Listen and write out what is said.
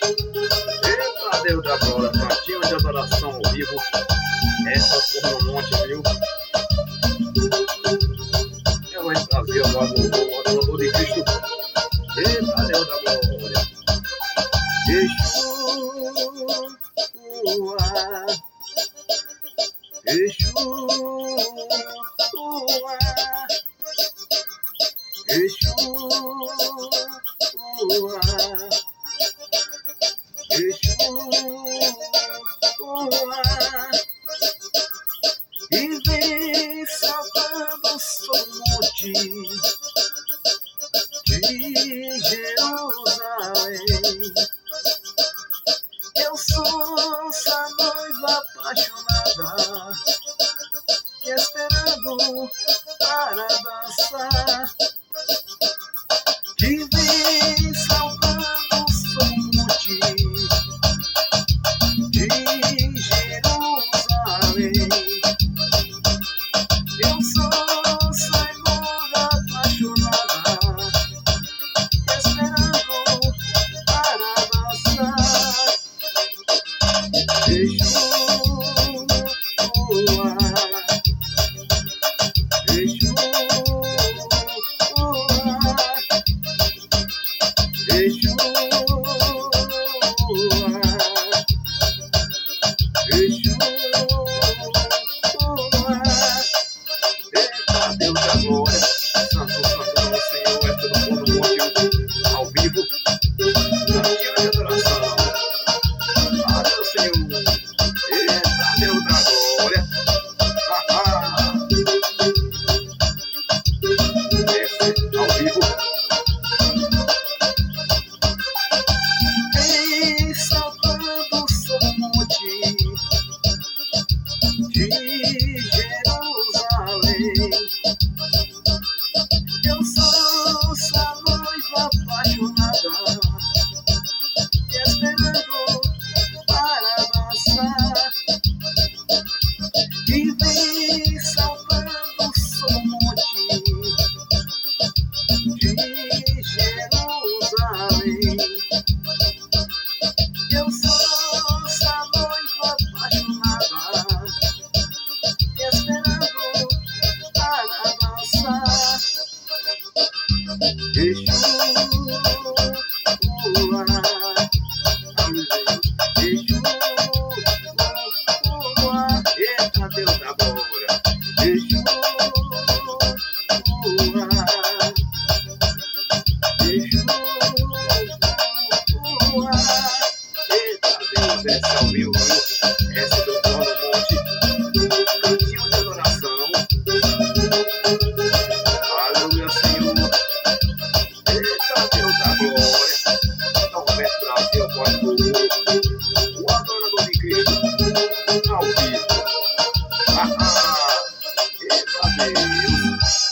Eita, Deus da glória, cantinho de adoração ao vivo. Essa porra no monte, viu? Eu vou trazer o adorador de Cristo. Eita, Deus da glória. Yeshua, Yeshua, e vem saltando sobre o monte de Jerusalém. Eu sou essa noiva apaixonada, esperando para dançar, que vem saltando sobre o monte de Jerusalém. Eu sou essa noiva apaixonada, esperando para dançar. Yeshua, eita, Deus da glória, santo, santo é o Senhor, é todo mundo monte ao vivo, cantinho de adoração. Ah, meu Senhor, eita, Deus da glória, desce ao vivo. Vem saltando sobre o monte de Jerusalém. Eu sou essa noiva apaixonada, esperando para dançar, e vem saltando sobre o monte de Jerusalém. Eu sou essa noiva apaixonada, esperando para dançar. Yeshua, Yeshua, eita, Deus da glória. Yeshua, Yeshua, eita, Deus, essa é o meu, essa é do Paulo Monte, cantinho de adoração. Aleluia, Senhor. Eita, Deus da glória. Norberto Brasil, voz do o adorador de Cristo, ao vivo. Eita, Deus.